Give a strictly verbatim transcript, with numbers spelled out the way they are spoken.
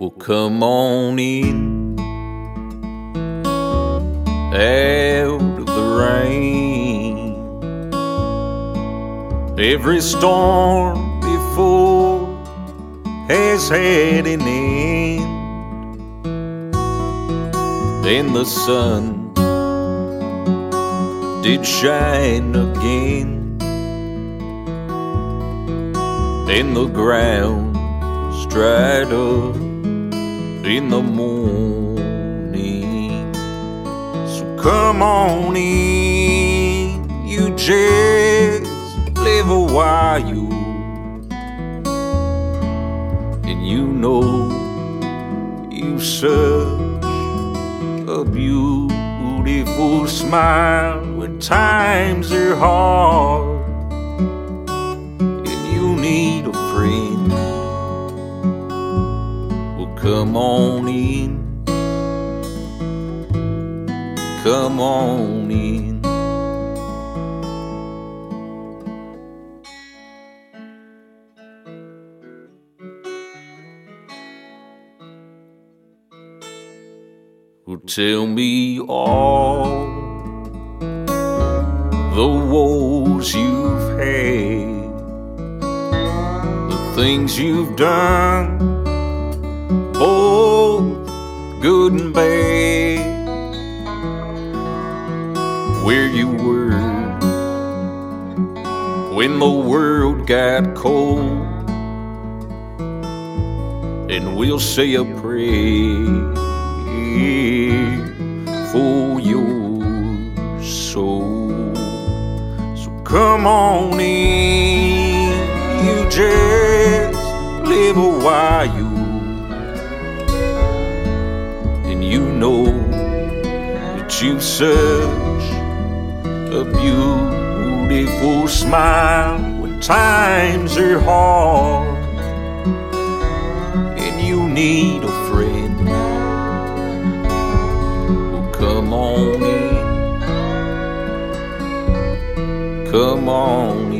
Well, come on in out of the rain. Every storm before has had an end, and the sun did shine again, and the ground's dried up in the morning. So come on in, you just live a while, and you know you've such a beautiful smile when times are hard and you need a friend. Well, come on in, come on in. Well, tell me all the woes you've had, the things you've done, both good and bad, where you were when the world got cold, and we'll say a prayer for your soul. So come on in, you just live a while, and you know that you've such a beautiful smile when times are hard and you need a friend. Come on in, come on